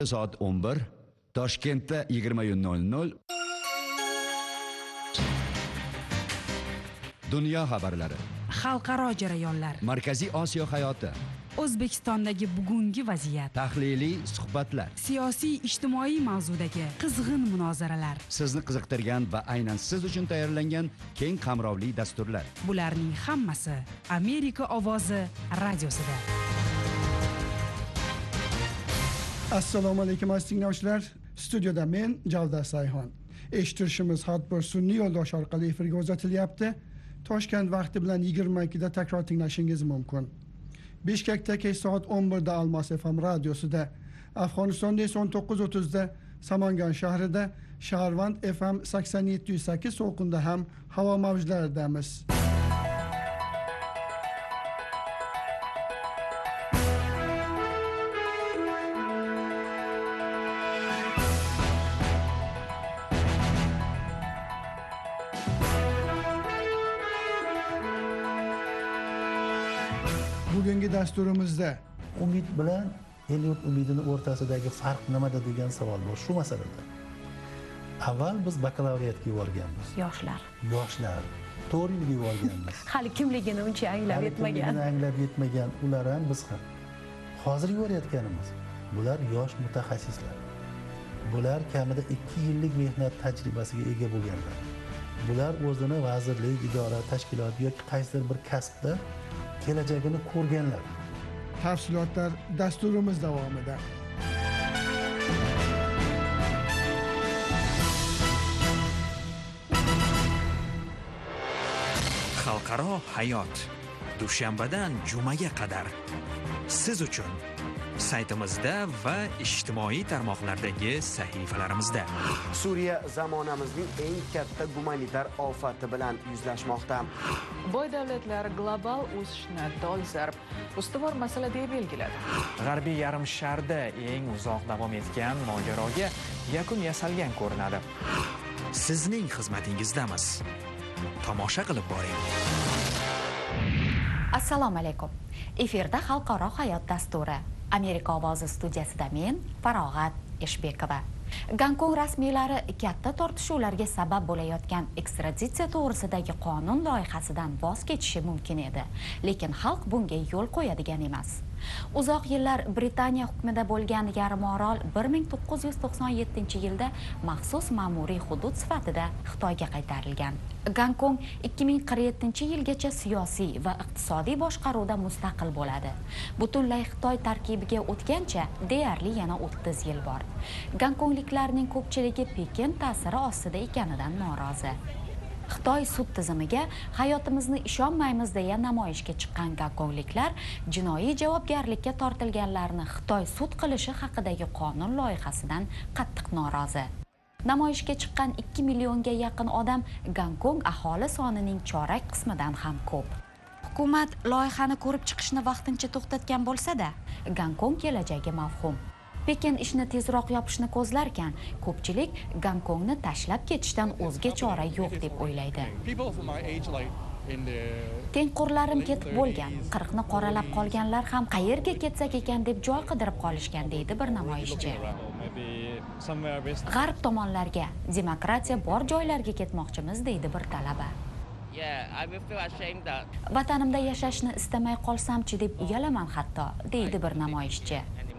Soat 11, Toshkentda 20:00. Dunyo xabarlari, xalqaro jarayonlar, Markaziy Osiyo hayoti, O'zbekistondagi bugungi vaziyat, tahliliy suhbatlar, siyosiy ijtimoiy mavzudagi qizg'in munozaralar, sizni qiziqtirgan va aynan siz uchun tayyorlangan keng qamrovli dasturlar. Bularning hammasi Amerika ovozi radiosida. Assalomu alaykum aziz tinglovchilar. Studiyada men Javdar Sayxon. Eshittirishimiz har bir sun'iy yo'ldosh orqali efirga uzatilyapti. Toshkent vaqti bilan 22 da takror tinglashingiz mumkin. Bishkekda kech soat 11 da Almos FM radiosida, Afg'onistonda esa 19:30 da Samangan shahrida, Shaharvand FM 87.8 to'lqinda ham havo mavjlaridamiz. Bugungi dasturimizda umid bilan el-yurt umidini o'rtasidagi farq nimada degan savol bor shu masalada. Avval biz bakalavriatga yuborganmiz. Yoshlar 4 yilga yuborganmiz. hali kimligini uncha anglab yetmagan ular ham biz ham. Hozir yuborayotganimiz bular yosh mutaxassislar. Bular kamida 2 yillik mehnat tajribasiga ega bo'lganlar. Bular o'zini vazirlik, idora, tashkilot yoki qaysidir bir kasbda kelajagini ko'rganlar. Tafsilotlar dasturimiz davomida. Xalqaro hayot dushanbadan jumaga qadar siz uchun saytimizda va ijtimoiy tarmoqlardagi sahifalarimizda. Suriya zamonamizning eng katta gumanitar ofati bilan yuzlashmoqda. Boy davlatlar global o'sishni dolzarb ustuvor masala deb belgiladi. G'arbiy yarim sharda eng uzoq davom etgan mojaroga yakun yasalgan ko'rinadi. Sizning xizmatingizdamiz. Tomosha qilib boring. Assalomu alaykum. Efirda xalqaro hayot dasturi. Amerika ovozi studiyasida men Farog'at Eshbekova. Gonkong rasmiylari katta tortishuvlarga sabab bo'layotgan ekstraditsiya to'g'risidagi qonun loyihasidan voz kechishi mumkin edi, lekin xalq bunga yo'l qo'yadigan emas. Uzoq yillar Britaniya hukmida bo'lgan Yarimorol 1997-yilda maxsus ma'muriy hudud sifatida Xitoyga qaytarilgan. Gonkong 2047-yilgacha siyosiy va iqtisodiy boshqaruvda mustaqil bo'ladi. Butunlay Xitoy tarkibiga o'tgancha deyarli yana 30 yil bor. Gonkongliklarning ko'pchiligi Pekin ta'siri ostida ekanidan norozi. Xitoy sud tizimiga hayotimizni ishonmaymiz deya namoyishga chiqqan gonkongliklar jinoiy javobgarlikka tortilganlarni Xitoy sud qilishi haqidagi qonun loyihasidan qattiq norozi. Namoyishga chiqqan 2 millionga yaqin odam Gonkong aholi sonining chorak qismidan ham ko'p. Hukumat loyihani ko'rib chiqishni vaqtincha to'xtatgan bo'lsa-da, Gonkong kelajagi mavhum. Pekin ishni tezroq yopishni ko'zlarkan, ko'pchilik Gonkongni tashlab ketishdan o'zga chora yo'q deb o'ylaydi. Tengqurlarim ketib bo'lgan, 40 ni qoralab qolganlar ham qayerga ketsak ekan deb joy qidirib qolishgan deydi bir namoyishchi. G'arb tomonlarga, demokratiya bor joylarga ketmoqchimiz deydi bir talaba. Vatanimda yashashni istamay qolsamchi deb uyalaman hatto, deydi bir namoyishchi.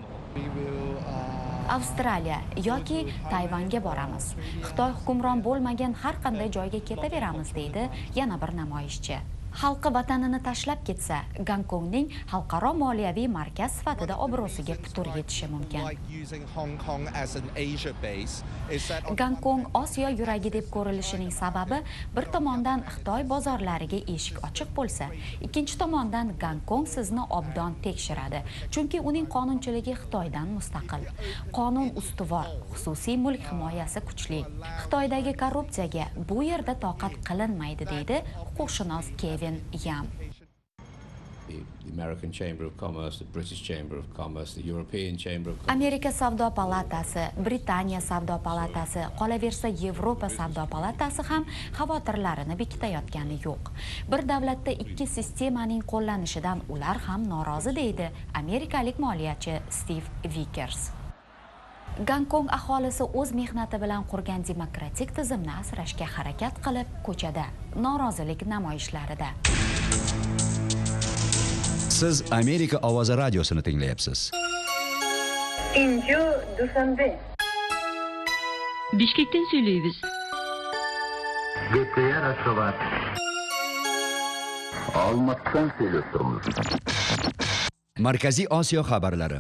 Avstraliya yoki Tayvanga boramiz. Xitoy hukmron bo'lmagan har qanday joyga ketaveramiz deydi yana bir namoyishchi. Xalqi vatanini tashlab ketsa, Gonkongning xalqaro moliyaviy markaz sifatida obro'siga putur yetishi mumkin. Gonkong Osiyo yuragi deb ko'rilishining sababi bir tomondan Xitoy bozorlariga eshik ochiq bo'lsa, ikkinchi tomondan Gonkong sizni obdon tekshiradi, chunki uning qonunchiligi Xitoydan mustaqil. Qonun ustuvor, xususiy mulk himoyasi kuchli. Xitoydagi korrupsiyaga bu yerda toqat qilinmaydi deydi huquqshunos Kevin Yam. Amerika savdo palatasi, Britaniya savdo palatasi, qolaversa Yevropa savdo palatasi ham xavotirlarini bekitayotgani yo'q. Bir davlatda ikki sistemaning qo'llanishidan ular ham norozi deydi amerikalik moliyachi Steve Vickers. Gonkong aholisi o'z mehnati bilan qurgan demokratik tizimni asrashga harakat qilib, ko'chada, norozilik namoyishlarida. Siz Amerika ovozi radiosini tinglayapsiz. Inju Dushanbe. Bishkekdan söylaymiz. Gepeye Raşovat. Almatdan söylüyoruz. Markaziy Osiyo xabarlari.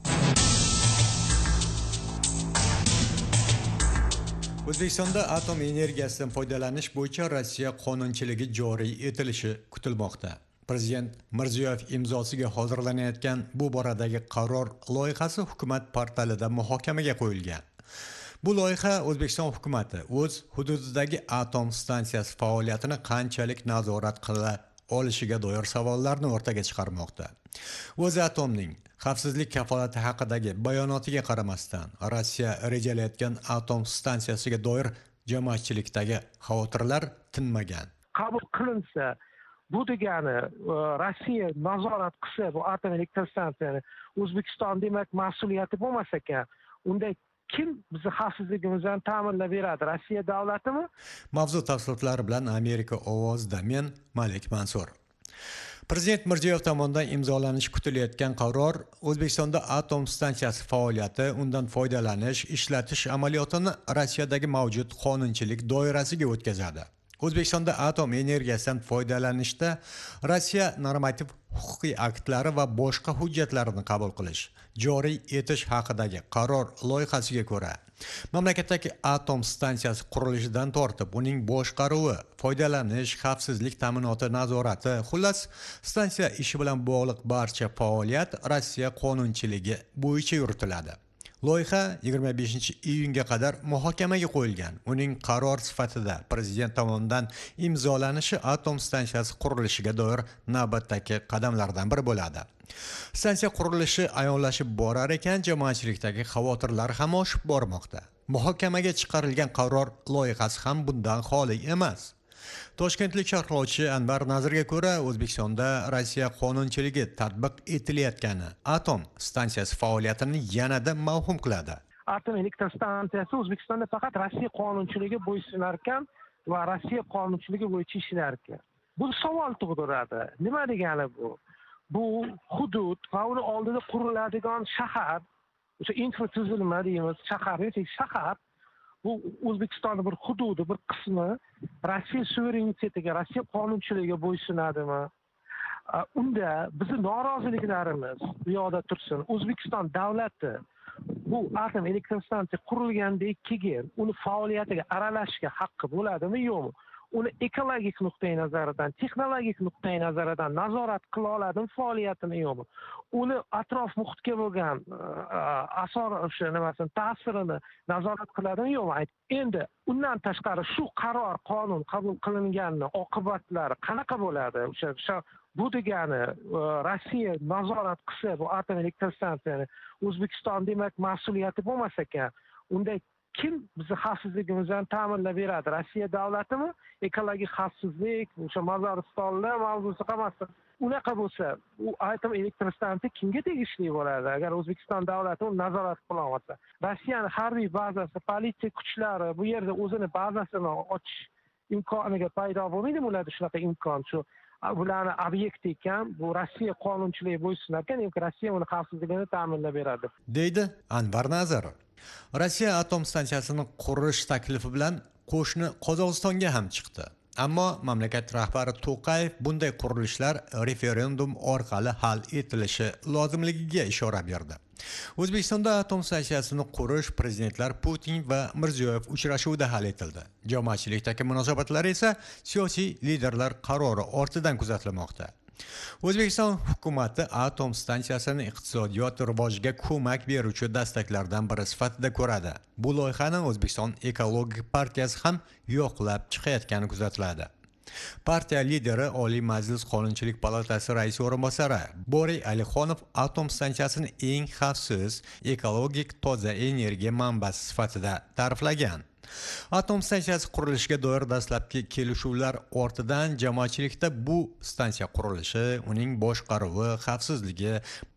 O'zbekistonda atom energiyasidan foydalanish bo'yicha Rossiya qonunchiligi joriy etilishi kutilmoqda. Prezident Mirziyoyev imzosiga hozirlanayotgan bu boradagi qaror loyihasi hukumat portalida muhokamaga qo'yilgan. Bu loyiha O'zbekiston hukumatı o'z hududidagi atom stansiyasi faoliyatini qanchalik nazorat qila olishiga doir savollarni o'rtaga chiqarmoqda. O'zatomning xavfsizlik kafolati haqidagi bayonotiga qaramasdan, Rossiya rejalayotgan atom stansiyasiga doir jamoatchilikdagi xavotirlar tinmagan. Qabul qilinsa, bu degani Rossiya nazorat qilsa bu atom elektr stansiyani, O'zbekiston demak mas'uliyati bo'lmas ekan. Unda kim bizni xavfsizligimizni ta'minlab beradi? Rossiya davlatimi? Mavzu tafsilotlari bilan Amerika ovozida men Malik Mansur. Prezident Mirziyoyev tomonidan imzolanishi kutilayotgan qaror O'zbekistonda atom stansiyasi faoliyati, undan foydalanish, ishlatish amaliyotini Rossiyadagi mavjud qonunchilik doirasiga o'tkazadi. O'zbekistonda atom energiyasidan foydalanishda Rossiya normativ huquqiy aktlari va boshqa hujjatlarini qabul qilish, joriy etish haqidagi qaror loyihasiga ko'ra, mamlakatdagi atom stansiyasi qurilishidan tortib, uning boshqaruvi, foydalanish, xavfsizlik ta'minoti nazorati, xullas, stansiya ishi bilan bog'liq barcha faoliyat Rossiya qonunchiligi bo'yicha yuritiladi. Loyiha 25-iyunga qadar muhokamaga qo'yilgan. Uning qaror sifatida prezident tomonidan imzolanishi atom stansiyasi qurilishiga doir navbatdagi qadamlardan biri bo'ladi. Stansiya qurilishi ayonlashib borar ekan, jamoatchilikdagi xavotirlar ham oshib bormoqda. Muhokamaga chiqarilgan qaror loyihasi ham bundan xoli emas. Toshkentlik sharhlovchi Anvar Nazirga ko'ra, O'zbekistonda Rossiya qonunchiligi tatbiq etilayotgani atom stansiyasi faoliyatini yanada mavhum qiladi. Atom elektr stansiyasi O'zbekistonda faqat Rossiya qonunchiligiga bo'ysunar ekan va Rossiya qonunchiligi bo'yicha ishlar ekan. Bu savol tug'diradi. Nima degani bu? Bu hudud va uni oldida quriladigan shahar, o'sha infratuzilma deymiz, shahar bu O'zbekistonning bir hududi, bir qismi Rossiya suverenitetiga, Rossiya qonunchiligiga bo'ysunadimi? Unda bizni noroziliklarimiz bu yoqda tursin. O'zbekiston davlati bu atom elektr stansiya qurilgandan keyin uni faoliyatiga aralashishga haqqi bo'ladimi, yo'qmi? Uni ekologik nuqtai nazaridan, texnologik nuqtai nazaridan nazorat qila oladimi faoliyatini, yo'qmi? Uni atrof muhitga bo'lgan ta'sirini nazorat qiladimi, yo'qmi? Endi undan tashqari shu qaror, qonun qabul qilinganini oqibatlari qanaqa bo'ladi? O'sha bu degani Rossiya nazorat qilsa bu atom elektr stansiyani, O'zbekiston demak mas'uliyati bo'lmas ekan. Unda kim bizni xavfsizligimizni ta'minlab beradi? Rossiya davlatimi? Ekologik xavfsizlik, o'sha Mozaristonlar mavzusi qolmasdi. Unaqa bo'lsa, u atom elektr stansiyasi kimga tegishli bo'ladi agar O'zbekiston davlati uni nazorat qila olmasa? Rossiyaning harbiy bazasi, politsiya kuchlari bu yerda o'zini bazasini ochish imkoniga paydo bo'lmaydimi? Ularda shunaqa imkon shu. Bularni obyekt ekan, bu Rossiya qonunchiligiga bo'ysunar ekan, Rossiya uni xavfsizligini ta'minlab beradi, deydi Anvar Nazarov. Rossiya atom stansiyasini qurish taklifi bilan qo'shni Qozog'istonga ham chiqdi. Ammo mamlakat rahbari To'qayev bunday qurilishlar referendum orqali hal etilishi lozimligiga ishora berdi. O'zbekistonda atom stansiyasini qurish prezidentlar Putin va Mirziyoyev uchrashuvida hal etildi. Jamoatchilikdagi munosabatlar esa siyosiy liderlar qarori ortidan kuzatilmoqda. O'zbekiston hukumati atom stansiyasini iqtisodiyot rivojiga ko'mak beruvchi dastaklardan biri sifatida ko'radi. Bu loyihani O'zbekiston ekologik partiyasi ham yo'qlab chiqayotgani kuzatiladi. Partiya lideri Oliy Majlis Qonunchilik palatasi raisi o'rinbosari Boriy Alixonov atom stansiyasini eng xavfsiz, ekologik toza energiya manbasi sifatida ta'riflagan. Atom stansiyasi qurilishiga doir dastlabki kelishuvlar ortidan jamoatchilikda bu stansiya qurilishi, uning boshqaruvi, xavfsizligi,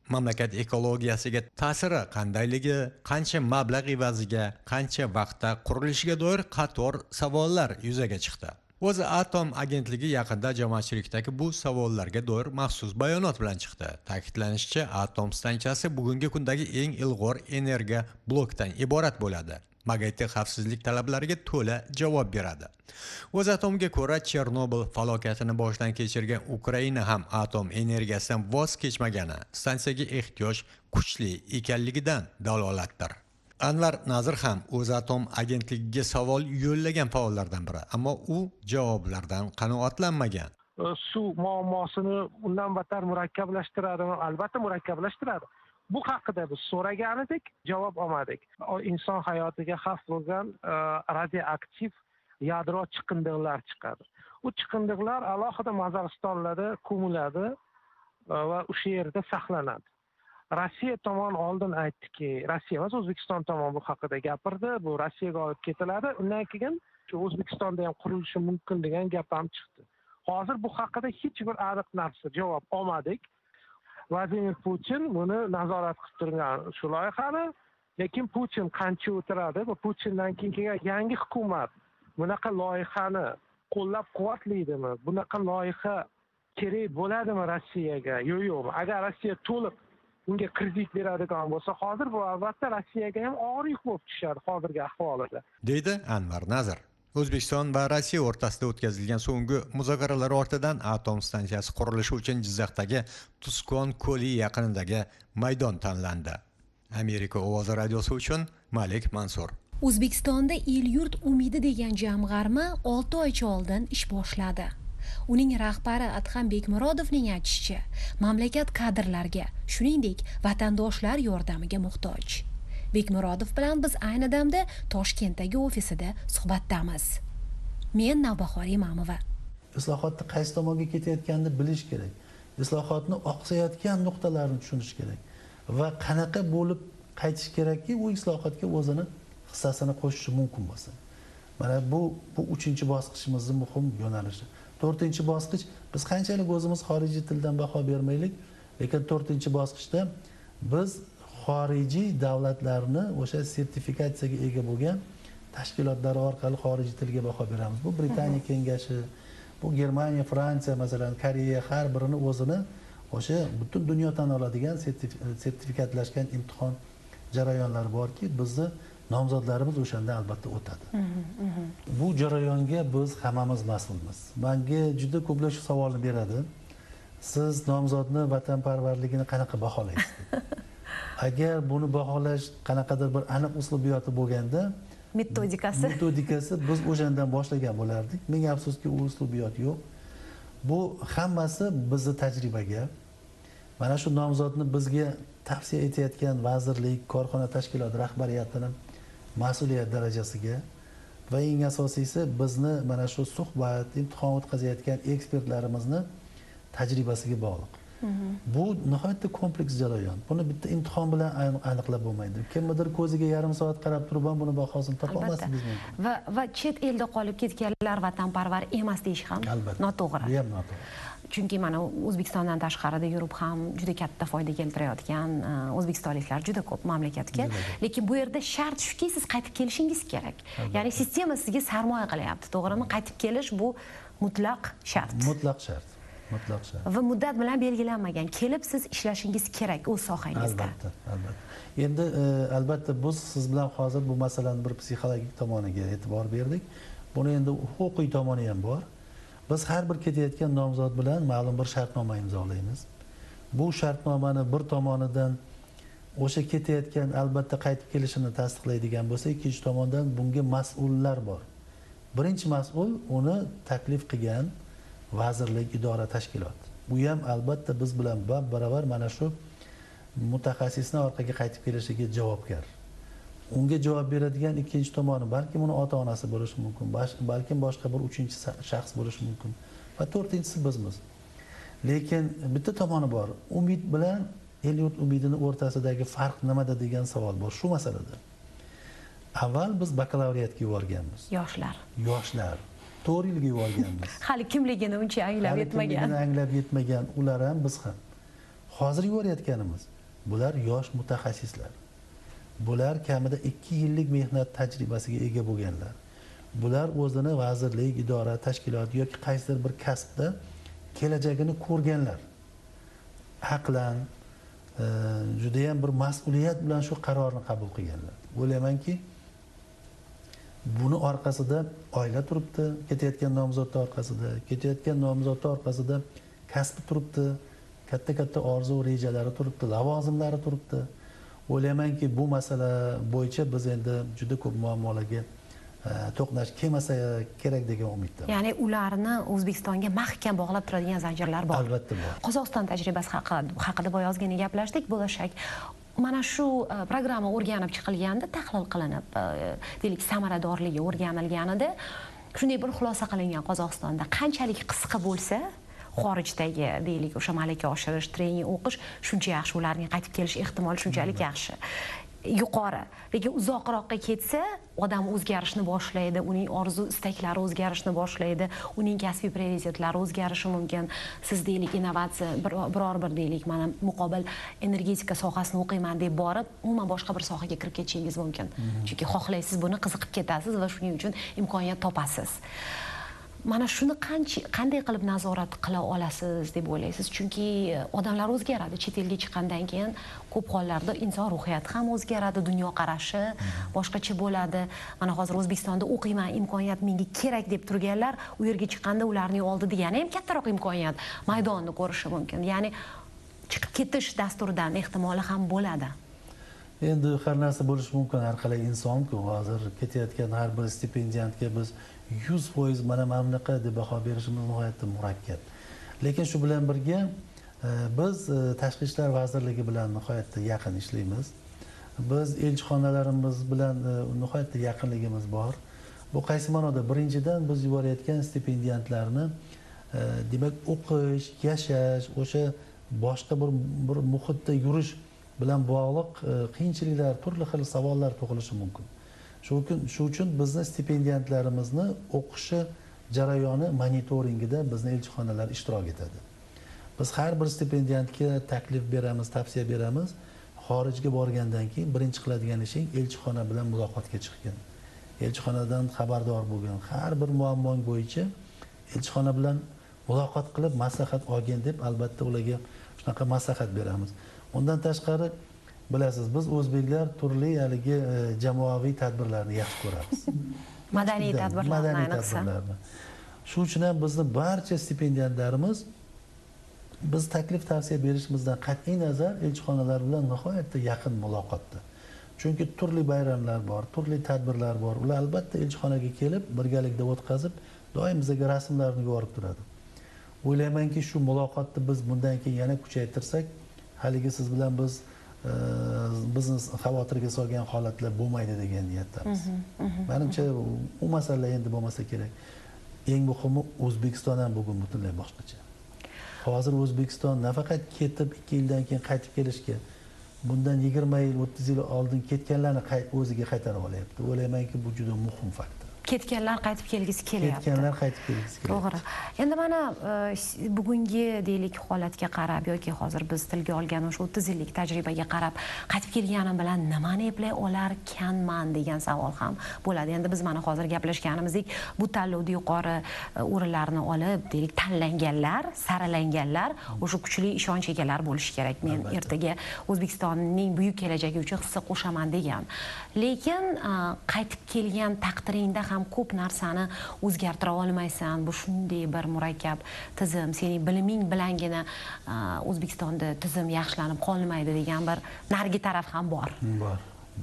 mamlakat ekologiyasiga ta'siri qandayligi, qancha mablag' evaziga, qancha vaqtda qurilishiga doir qator savollar yuzaga chiqdi. O'zi Atom agentligi yaqinda jamoatchilikdagi bu savollarga doir maxsus bayonot bilan chiqdi. Ta'kidlanishicha, atom stansiyasi bugungi kundagi eng ilg'or energiya blokdan iborat bo'ladi. MAGATE xavfsizlik talablariga to'la javob beradi. O'zatomga ko'ra, Chernobil falokatini boshdan kechirgan Ukraina ham atom energiyasidan voz kechmagani stansiyaga ehtiyoj kuchli ekanligidan dalolatdir. Anvar Nazir ham O'zatom agentligiga savol yo'llagan faollardan biri, ammo u javoblardan qanoatlanmagan. Suv muammosini undan battar murakkablashtiradimi? Albatta murakkablashtiradi. Bu haqida biz so'ragan edik, javob olmadik. Inson hayotiga xavf bo'lgan radioaktiv yadro chiqindilar chiqadi. U chiqindilar alohida Mozaristonlarda ko'miladi va o'sha yerda saqlanadi. Rossiya tomon oldin aytdiki, Rossiya emas, O'zbekiston tomon bu haqida gapirdi. Bu Rossiyaga olib ketiladi. Undan keyin shu O'zbekistonda ham qurilishi mumkin degan gap ham chiqdi. Hozir bu haqida hech bir aniq narsa javob olmadik. Vladimir Putin buni nazorat qilib turgan shu loyihani, lekin Putin qancha o'tiradi va Putindan keyin kelgan yangi hukumat bunaqa loyihani qo'llab-quvvatlaydimi? Bunaqa loyiha kerak bo'ladimi Rossiyaga? Yo'q. Agar Rossiya to'liq unga kredit beradigan bo'lsa, hozir bu albatta Rossiyaga ham og'ir yuk bo'lib tushadi hozirgi ahvolida. Deydi Anvar Nazir. O'zbekiston va Rossiya o'rtasida o'tkazilgan so'nggi muzokaralar ortidan atom stansiyasi qurilishi uchun Jizzaxdagi Tuskon ko'li yaqinidagi maydon tanlandi. Amerika ovozi radiosi uchun Malik Mansur. O'zbekistonda El-yurt umidi degan jamg'arma 6 oycha oldin ish boshladi. Uning rahbari Adham Bekmurodovning aytishicha, mamlakat kadrlarga, shuningdek, vatandoshlar yordamiga muhtoj. Bekmurodov bilan biz ayni damda Toshkentdagi ofisida suhbatdamiz. Men Navbahor Imamova. Islohotni qaysi tomonga ketayotganini bilish kerak. Islohotni oqsayotgan nuqtalarni tushunish kerak va qanaqa bo'lib qaytish kerakki, u islohotga o'zini hissasini qo'shishi mumkin bo'lsa. Mana bu 3-bosqichimizning muhim yo'nalishi. 4-bosqich biz qanchalik o'zimiz xorijiy tildan baho bermaylik, lekin 4-bosqichda biz xorijiy davlatlarni o'sha sertifikatsiyaga ega bo'lgan tashkilotlar orqali xorijiy tilga baho beramiz. Bu Britaniya kengashi, bu Germaniya, Fransiya, masalan, Koreya har birini o'zini o'sha butun dunyo tan oladigan sertifikatlashgan imtihon jarayonlari borki, bizni nomzodlarimiz o'shanda albatta o'tadi. Bu jarayonga biz hammamiz mas'ulmiz. Menga juda ko'plar shu savolni beradi. Siz nomzodni vatanparvarligini qanaqa baholaysiz? Agar buni baholash qanaqadir bir aniq uslubiyoti bo'lganda, metodikasi biz o'shandan boshlagan bo'lardik. Menga afsuski u uslubiyot yo'q. Bu hammasi bizni tajribaga, mana shu nomzodni bizga tavsiya etayotgan vazirlik, korxona tashkilot rahbariyatining mas'uliyat darajasiga va eng asosiysi bizni mana shu suhbat, imtihon o'tkazayotgan ekspertlarimizni tajribasiga bog'liq. Bu nihoyatda kompleks jarayon. Buni bitta imtihon bilan aniqlab bo'lmaydi. Kimdir ko'ziga yarim soat qarab turib ham buni bahosini topa olmasingiz mumkin. Va chet elda qolib ketganlar vatanparvar emas deyish ham noto'g'ri. Bu ham noto'g'ri. Chunki mana O'zbekistondan tashqarida yurib ham juda katta foyda keltirayotgan o'zbekistonliklar juda ko'p mamlakatga. Lekin bu yerda shart shuki, siz qaytib kelishingiz kerak. Ya'ni sistema sizga sarmoya qilyapti, to'g'rimi? Qaytib kelish bu mutlaq shart. Mutlaq shart. Mutlaq shart. Va muddat bilan belgilanmagan. Kelib siz ishlashingiz kerak o'z sohangizda. Albatta. Endi albatta biz siz bilan hozir bu masalani bir psixologik tomoniga e'tibor berdik. Buni endi huquqiy tomoni ham bor. Biz har bir ketayotgan nomzod bilan ma'lum bir shartnoma imzolaymiz. Bu shartnomani bir tomonidan o'sha ketayotgan albatta qaytib kelishini tasdiqlaydigan bo'lsa, ikkinchi tomondan bunga mas'ullar bor. Birinchi mas'ul uni taklif qilgan vazirlik, idora, tashkilot. Bu ham albatta biz bilan baravar mana shu mutaxassisning orqaga qaytib kelishiga javobgar. Unga javob beradigan ikkinchi tomoni balki uni ota-onasi bo'lishi mumkin, balki boshqa bir uchinchi shaxs bo'lishi mumkin va to'rtinchisi bizmiz. Lekin bitta tomoni bor. Umid bilan el-yurt umidini o'rtasidagi farq nimada degan savol bor shu masalada. Avval biz bakalavriatga yuborganmiz. Yoshlar. 4 yilga yuborganmiz. Hali kimligini uncha anglab yetmagan. Anglab yetmagan ular ham biz ham. Hozir yuborayotganimiz bular yosh mutaxassislar. Bular kamida 2 yillik mehnat tajribasiga ega bo'lganlar. Bular o'zini vazirlik, idora, tashkilot yoki qaysidir bir kasbda kelajagini ko'rganlar. Aqlan juda ham bir mas'uliyat bilan shu qarorni qabul qilganlar. O'ylaymanki, buni orqasida oila turibdi, ketayotgan nomzodlar orqasida, ketayotgan nomzodlar orqasida kasbi turibdi, katta orzu rejalari turibdi, lavozimlari turibdi. O'ylaymanki, bu masala bo'yicha biz endi juda ko'p muammolarga to'qnash kelmasa kerak degan umiddaman. Ya'ni ularni O'zbekistonga mahkam bog'lab turadigan zanjirlar bor. Albatta bor. Qozog'iston tajribasi haqida boyozgina gaplashdik, bo'lajak. Mana shu programma o'rganib chiqilganda, tahlil qilinib, deylik samaradorligi o'rganilganida shunday bir xulosa qilingan: Qozog'istonda qanchalik qisqa bo'lsa, xorijdagi deylik o'sha malaka oshirish, trening o'qish shuncha yaxshi, ularning qaytib kelish ehtimoli shunchalik yaxshi, yuqori. Lekin uzoqroqqa ketsa, odam o'zgarishni boshlaydi, uning orzu istaklari o'zgarishni boshlaydi, uning kasbiy prioritetlari o'zgarishi mumkin. Siz deylik innovatsiya biror bir deylik mana muqobil energetika sohasini o'qiyman deb borib, umuman boshqa bir sohaga kirib ketishingiz mumkin. Chunki xohlaysiz, buni qiziqib ketasiz va shuning uchun imkoniyat topasiz. Mana shuni qanday qilib nazorat qila olasiz deb o'ylaysiz? Chunki odamlar o'zgaradi. Chet elga chiqqandan keyin ko'p hollarda inson ruhiyati ham o'zgaradi, dunyoqarashi boshqacha bo'ladi. Mana hozir O'zbekistonda o'qiyman, imkoniyat menga kerak deb turganlar, u yerga chiqqanda ularning oldida yana ham kattaroq imkoniyat, maydonni ko'rishi mumkin. Ya'ni chiqib ketish dasturidan ehtimoli ham bo'ladi. Endi har narsa bo'lishi mumkin, har qalay inson-ku. Hozir ketayotgan har bir stipendiyantga biz 100% mana bunaqa deb baho berishimiz nihoyatda murakkab. Lekin shu bilan birga biz Tashqi ishlar vazirligi bilan nihoyatda yaqin ishlaymiz. Biz elchixonalarimiz bilan nihoyatda yaqinligimiz bor. Bu qaysi ma'noda? Birinchidan biz yuborayotgan stipendiyantlarni demak o'qish, yashash, o'sha boshqa bir muhitda yurish bilan bog'liq qiyinchiliklar, turli xil savollar tug'ilishi mumkin. Shu uchun bizni stipendiyantlarimizni o'qishi jarayoni monitoringida bizni elchixonalar ishtirok etadi. Biz har bir stipendiyantga taklif beramiz, tavsiya beramiz. Xorijga borgandan keyin birinchi qiladigan ishing elchixona bilan muloqotga chiqgan. Elchixonadan xabardor bo'lgan, har bir muammong bo'yicha elchixona bilan muloqot qilib maslahat olgin deb albatta ularga shunaqa maslahat beramiz. Undan tashqari bilasiz, biz o'zbeklar turli haligi jamoaviy tadbirlarni yaxshi ko'ramiz. Madaniy tadbirlarni ayniqsa. Shu uchun ham bizni barcha stipendiyantlarimiz biz taklif tavsiya berishimizdan qat'iy nazar elchixonalar bilan nihoyatda yaqin muloqotda. Chunki turli bayramlar bor, turli tadbirlar bor. Ular albatta elchixonaga kelib, birgalikda o'tkazib, doim bizga rasmlarni yuborib turadi. O'ylaymanki, shu muloqotni biz bundan keyin yana kuchaytirsak, haligi siz bilan biz bizni xavotirga solgan holatlar bo'lmaydi degan niyatdamiz. Menimcha u masala endi bo'lmasa kerak. Eng muhimi O'zbekiston ham bugun butunlay boshqacha. Hozir O'zbekiston nafaqat ketib 2 yildan keyin qaytib kelishga, bundan 20 yil, 30 yil oldin ketganlarni o'ziga qaytarib olyapti. O'ylaymanki, bu juda muhim faktor. Ketganlar qaytib kelgisi kelyapti. Ketganlar qaytib kelgisi kelyapti. To'g'ri. Endi mana bugungi deylik holatga qarab yoki hozir biz tilga olgan o'sha 30 yillik tajribaga qarab qaytib kelganim bilan nimani eplay olarkanman degan savol ham bo'ladi. Endi biz mana hozir gaplashganimizdek, bu tanlovda yuqori o'rinlarni olib, deylik tanlanganlar, saralanganlar o'sha kuchli ishonch egalari bo'lishi kerak. Men ertaga O'zbekistonning buyuk kelajagi uchun hissa qo'shaman degan. Lekin qaytib kelgan taqdiringda ham ko'p narsani o'zgartira olmaysan. Bu shunday bir murakkab tizim, sening biliming bilangina O'zbekistonda tizim yaxshilanib qolmaydi degan bir narigi taraf ham bor. Bor.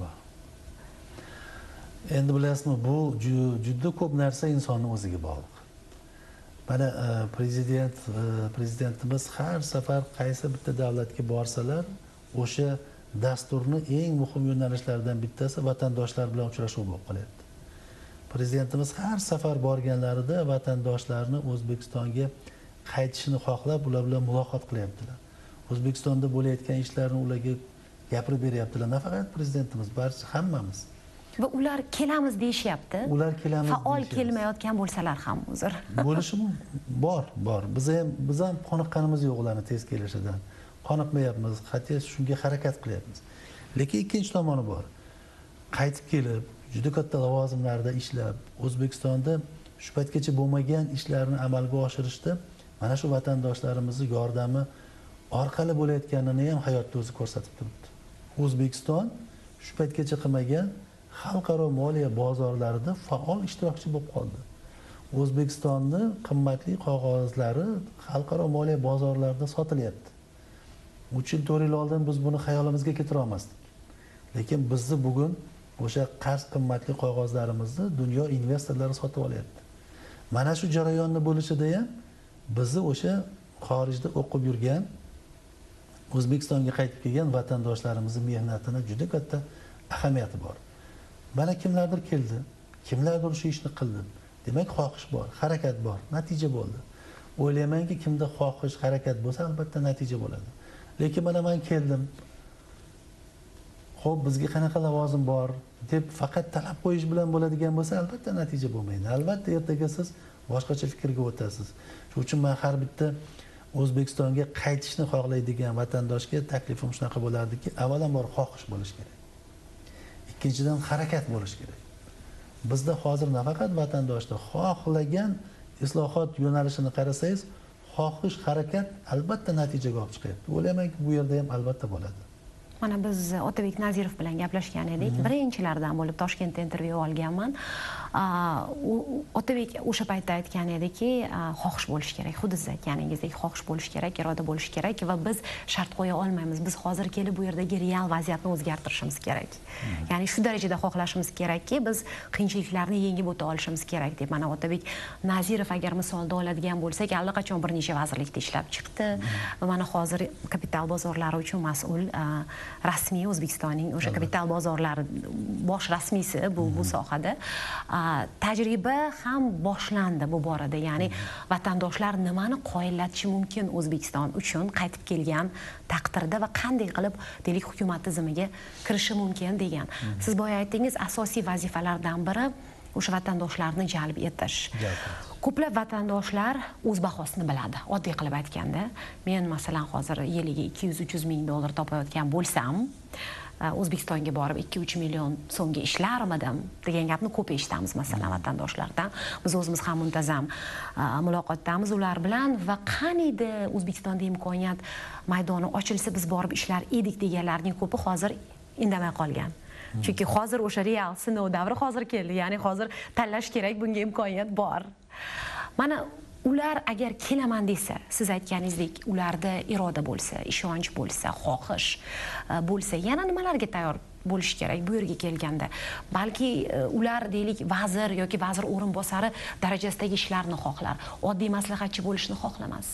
Endi bilasizmi, bu juda ko'p narsa insonning o'ziga bog'liq. Mana prezidentimiz har safar qaysi bitta davlatga borsalar, o'sha dasturni eng muhim yo'nalishlaridan bittasi vatandoshlar bilan uchrashuv bo'lib qolyapti. Prezidentimiz har safar borganlarida vatandoshlarni O'zbekistonga qaytishini xohlab, ular bilan muloqot qilyaptilar. O'zbekistonda bo'layotgan ishlarni ularga gapirib beryaptilar. Nafaqat prezidentimiz, barcha hammamiz. Va ular kelamiz deyishyapti. Ular kelamiz. Faol kelmayotgan bo'lsalar ham hozir. Bo'lishi bor. Biz ham qoniqqanimiz yo'q ularni tez kelishidan. qoniqmayapmiz, hatto shunga harakat qilyapmiz. Lekin ikkinchi tomoni bor. Qaytib kelib, juda katta lavozimlarda ishlab, O'zbekistonda shu paytgacha bo'lmagan ishlarni amalga oshirishda mana shu vatandoshlarimizni yordami orqali bo'layotganini ham hayotda o'zi ko'rsatib turibdi. O'zbekiston shu paytgacha qilmagan xalqaro moliya bozorlarida faol ishtirokchi bo'lib qoldi. O'zbekistonning qimmatli qog'ozlari xalqaro moliya bozorlarida sotilyapti. 3 yil 4 yil oldin biz buni hayolimizga keltira olmasdik. Lekin bizni bugun o'sha qarz qimmatli qog'ozlarimizni dunyo investorlari sotib olyapti. Mana shu jarayonni bo'lishida ham bizni o'sha xorijda o'qib yurgan O'zbekistonga qaytib kelgan vatandoshlarimizning mehnatini juda katta ahamiyati bor. Mana kimlardir keldi, kimlardir shu ishni qildi. Demak, xohish bor, harakat bor, natija bo'ldi. O'ylaymanki, kimda xohish, harakat bo'lsa, albatta natija bo'ladi. Lekin mana men keldim. Xo'p, bizga qanaqa lavozim bor deb faqat talab qo'yish bilan bo'ladigan bo'lsa, albatta natija bo'lmaydi. Albatta ertaga siz boshqacha fikrga o'tasiz. Shuning uchun men har bitta O'zbekistonga qaytishni xohlaydigan vatandoshga taklifim shunaqa bo'lardiki, avvalambor xohish bo'lish kerak. Ikkinchidan harakat bo'lish kerak. Bizda hozir nafaqat vatandoshda xohlagan islohot yo'nalishini qarasangiz, xohish, harakat albatta natijaga olib chiqyapti. O'ylaymanki, bu yerda ham albatta bo'ladi. Mana biz Otabek Nazirov bilan gaplashgan edik. Birinchilardan bo'lib Toshkentda intervyu olganman. Otabek o'sha paytda aytgan ediki, xohish bo'lish kerak. Xuddi siz aytganingizdek, xohish bo'lish kerak, iroda bo'lish kerak va biz shart qo'ya olmaymiz. Biz hozir kelib bu yerdagi real vaziyatni o'zgartirishimiz kerak. Ya'ni shu darajada xohlashimiz kerakki, biz qiyinchiliklarni yengib o'ta olishimiz kerak deb. Mana Otabek Nazirov agar misolda oladigan bo'lsak, allaqachon bir necha vazirlikda ishlab chiqdi va mana hozir kapital bozorlari uchun mas'ul rasmiy O'zbekistonning o'sha kapital bozorlari bosh rasmiysi bu sohada. Tajriba ham boshlandi bu borada. Ya'ni vatandoshlar nimani qoyillatishi mumkin O'zbekiston uchun qaytib kelgan taqdirda va qanday qilib deylik hukumat tizimiga kirishi mumkin degan. Siz boya aytdingiz, asosiy vazifalardan biri o'sha vatandoshlarni jalb etish. Ko'plab vatandoshlar o'z bahosini biladi. Oddiy qilib aytganda, men masalan hozir yiliga 200-300 ming dollar topayotgan bo'lsam, O'zbekistonga borib 2-3 million so'mga ishlarmidim degan gapni ko'p eshitamiz masalan vatandoshlardan. Biz o'zimiz ham muntazam muloqotdamiz ular bilan va qaniydi O'zbekistonda imkoniyat maydoni ochilsa biz borib ishlar edik deganlarning ko'pi hozir indamay qolgan. Chunki hozir o'sha real sinov davri hozir keldi. Ya'ni hozir tanlash kerak, bunga imkoniyat bor. Mana ular agar kelaman desa, siz aytganingizdek, ularda iroda bo'lsa, ishonch bo'lsa, xohish bo'lsa, yana nimalarga tayyor bo'lish kerak bu yerga kelganda? Balki ular deylik vazir yoki vazir o'rinbosari darajasidagi ishlarni xohlar, oddiy maslahatchi bo'lishni xohlamas.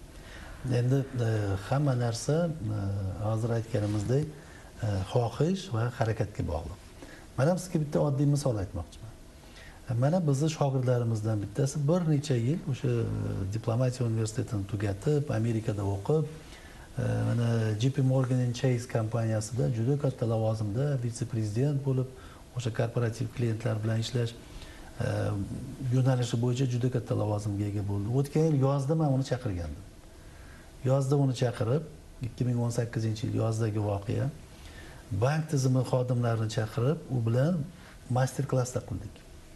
Endi hamma narsa hozir aytganimizdek xohish va harakatga bog'liq. Mana sizga bitta oddiy misol aytmoqchiman. Mana bizni shogirdlarimizdan bittasi bir necha yil o'sha diplomatiya universitetini tugatib, Amerikada o'qib, mana JP Morgan & Chase kompaniyasida juda katta lavozimda vitse-prezident bo'lib, o'sha korporativ klientlar bilan ishlash yo'nalishi bo'yicha juda katta lavozimga ega bo'ldi. O'tgan yil yozda men uni chaqirgandim. Yozda uni chaqirib, 2018-yil yozdagi voqea, bank tizimi xodimlarini chaqirib, u bilan master klasslar qildik.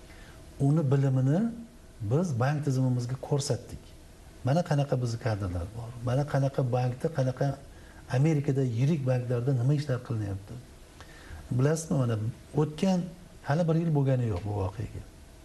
Uni bilimini biz bank tizimimizga ko'rsatdik. Mana qanaqa bizning kadrlar bor. Mana qanaqa bankda, qanaqa Amerikada yirik banklarda nima ishlar qilinyapti. Bilasizmi, mana o'tgan hali bir yil bo'lgani yo'q bu voqeaga.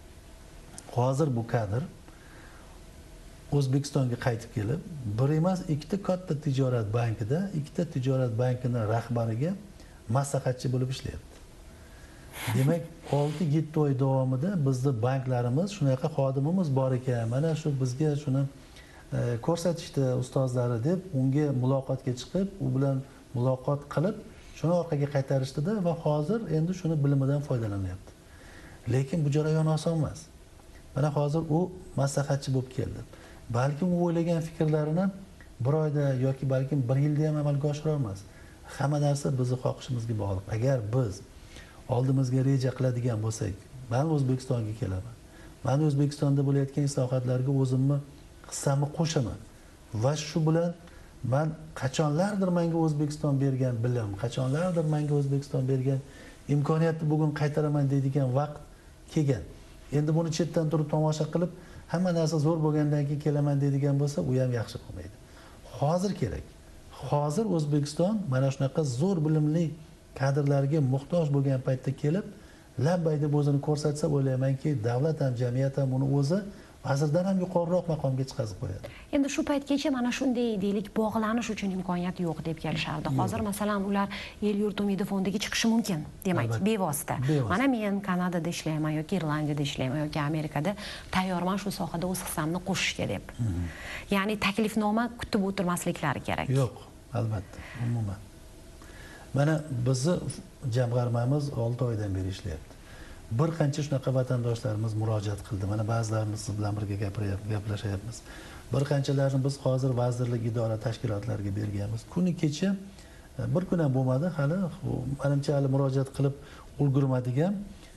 Hozir bu kadr O'zbekistonga qaytib kelib, bir emas, ikkita katta tijorat bankida, ikkita tijorat bankining rahbariga maslahatchi bo'lib ishlayapti. Demak, 6-7 oy davomida bizning banklarimiz shunaqa xodimimiz bor ekan, mana shu bizga shuni ko'rsatishdi ustozlari deb unga muloqotga chiqib, u bilan muloqot qilib, shuni orqaga qaytarishdida va hozir endi shuni bilimidan foydalanyapti. Lekin bu jarayon oson emas. Mana hozir u maslahatchi bo'lib keldi. Balkim u o'ylagan fikrlarini bir oyda yoki balkim bir yilda ham amalga oshira olmas. Hamma narsa bizning xohishimizga bog'liq. Agar biz oldimizga reja qiladigan bo'lsak, men O'zbekistonga kelaman. Men O'zbekistonda bo'layotgan islohotlarga o'zimni hissamni qo'shaman va shu bilan man qachonlardir menga O'zbekiston bergan bilim, qachonlardir menga O'zbekiston bergan imkoniyatni bugun qaytaraman deydigan vaqt kelgan. Endi buni chetdan turib tomosha qilib, hamma narsa zo'r bo'lgandan keyin kelaman deydigan bo'lsa, u ham yaxshi bo'lmaydi. Hozir kerak. Hozir O'zbekiston mana shunaqa zo'r bilimli kadrlarga muhtoj bo'lgan paytda kelib, labbay deb o'zini ko'rsatsa, o'ylaymanki, davlat ham, jamiyat ham uni o'zi vazirdan ham yuqoriroq maqomga chiqazib qo'yadi. Endi shu paytgacha mana shunday deylik bog'lanish uchun imkoniyat yo'q deb kelishardi. Hozir masalan ular El yurt umidi fondiga chiqishi mumkin, demak, bevosita. Mana men Kanadada ishlayman yoki Irlandiyada ishlayman yoki Amerikada tayyorman shu sohada o'z hissamni qo'shishga deb. Ya'ni taklifnoma kutib o'tirmasliklari kerak. Yo'q, albatta, umuman. Mana bizni jamg'armamiz 6 oydan beri ishlayapti. Bir qancha shunaqa vatandoshlarimiz murojaat qildi. Mana ba'zilarimiz siz bilan birga gaplashyapmiz. Bir qanchalarini biz hozir vazirlik, idora, tashkilotlarga berganmiz. Kuni kecha bir kun ham bo'lmadi hali, menimcha hali murojaat qilib ulgurmadigan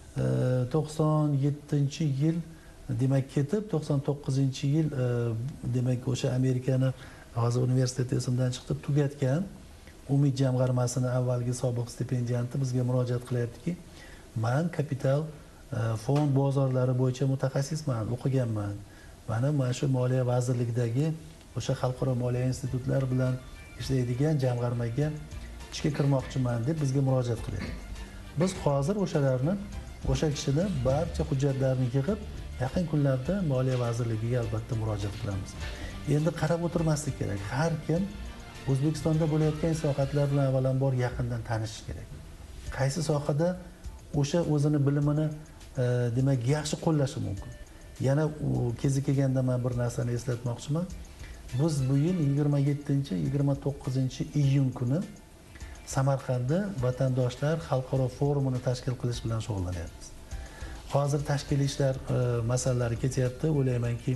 97-yil demak ketib, 99-yil demak o'sha Amerikani hozir universiteti esimdan chiqib tugatgan Umid jamg'armasini avvalgi sobiq stipendianti bizga murojaat qilyaptiki, men kapital fond bozorlari bo'yicha mutaxassisman, o'qiganman. Mana shu Moliya vazirligidagi o'sha xalqaro moliya institutlari bilan ishlaydigan jamg'armaga ishga kirmoqchiman deb bizga murojaat qilyapti. Biz hozir o'sha kishini barcha hujjatlarini yig'ib, yaqin kunlarda Moliya vazirligiga albatta murojaat qilamiz. Endi qarab o'tirmaslik kerak. Har kim O'zbekistonda bo'layotgan islohotlar bilan avvalambor yaqindan tanishish kerak. Qaysi sohada o'sha o'zini bilimini demak yaxshi qo'llashi mumkin. Yana kezi kelganda men bir narsani eslatmoqchiman. Biz bu yil 27-29-iyun kuni Samarqandda vatandoshlar xalqaro forumini tashkil qilish bilan shug'ullanyapmiz. Hozir tashkiliy ishlar masalalari ketyapti. O'ylaymanki,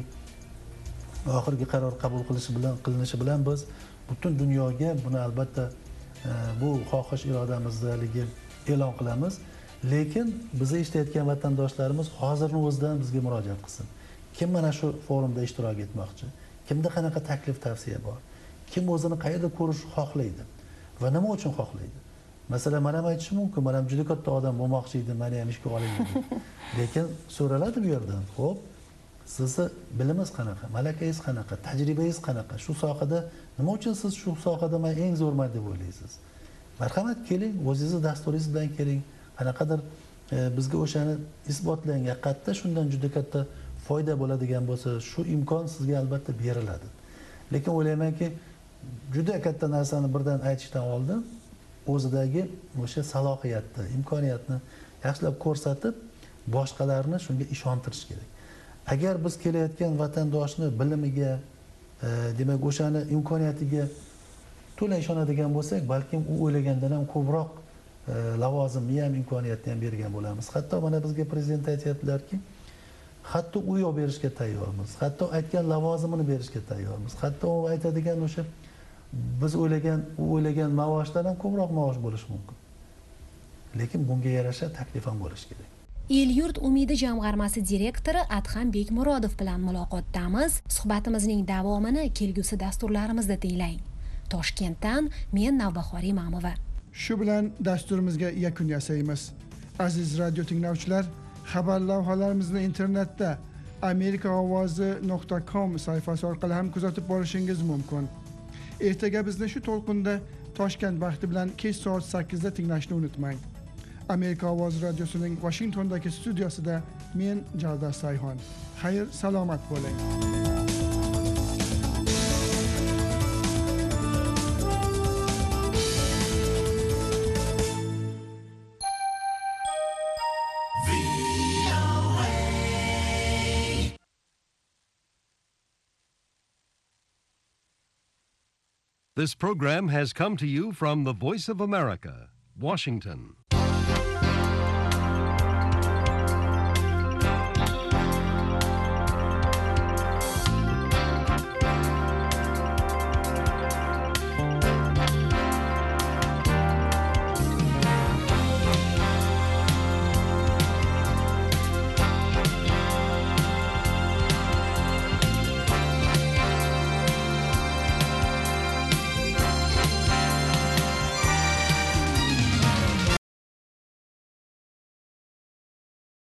oxirgi qaror qabul qilinishi bilan biz butun dunyoga buni albatta bu xohish irodamizdaligi e'lon qilamiz. Lekin bizni eshitayotgan vatandoshlarimiz hozirning o'zidan bizga murojaat qilsin. Kim mana shu forumda ishtirok etmoqchi? Kimda qanaqa taklif tavsiya bor? Kim o'zini qayerda ko'rish xohlaydi va nima uchun xohlaydi? Masalan, men ham aytishim mumkin, men ham juda katta odam bo'lmoqchi edim, meni ham ishga oling deb. Lekin so'raladi bu yerdan. Xo'p, sizni bilimingiz qanaqa, malakangiz qanaqa, tajribangiz qanaqa? Shu sohada nima uchun siz shu sohada men eng zo'rman deb o'ylaysiz? Marhamat, keling, o'zingizni dasturingiz bilan keling. Qanaqadir bizga o'shani isbotlang, haqiqatda shundan juda katta foyda bo'ladigan bo'lsa, shu imkon sizga albatta beriladi. Lekin o'ylaymanki, juda katta narsani birdan aytishdan oldin o'zidagi o'sha salohiyatni, imkoniyatni yaxshilab ko'rsatib, boshqalarni shunga ishontirish kerak. Agar biz kelayotgan vatandoshni bilimiga, demak o'shani imkoniyatiga to'la ishonadigan bo'lsak, balkim u o'ylagandan ham ko'proq lavozimni ham imkoniyatni ham bergan bo'lamiz. Hatto mana bizga prezident aytayaptilarki, hatto uy olib berishga tayyormiz. Hatto aytgan lavozimini berishga tayyormiz. Hatto u aytadigan o'sha biz o'ylagan maoshdan ham ko'proq maosh bo'lishi mumkin. Lekin bunga yarasha taklif ham bo'lishi kerak. El yurt umidi jamg'armasi direktori Adham Bekmurodov bilan muloqotdamiz. Suhbatimizning davomini kelgusi dasturlarimizda tinglang. Toshkentdan men Navbahor Imamova. Shu bilan dasturimizga yakun yasaymiz. Aziz radio tinglovchilar, xabar lavhalarimizni internetda amerikaovozi.com sayfasi orqali ham kuzatib borishingiz mumkin. Ertaga bizni shu to'lqinda Toshkent vaqti bilan kech soat 8 da tinglashni unutmang. Amerika Ovozi radiosining Washingtondagi studiosida men Javdar Sayhon. Xayr, salomat bo'ling. This program has come to you from the Voice of America, Washington.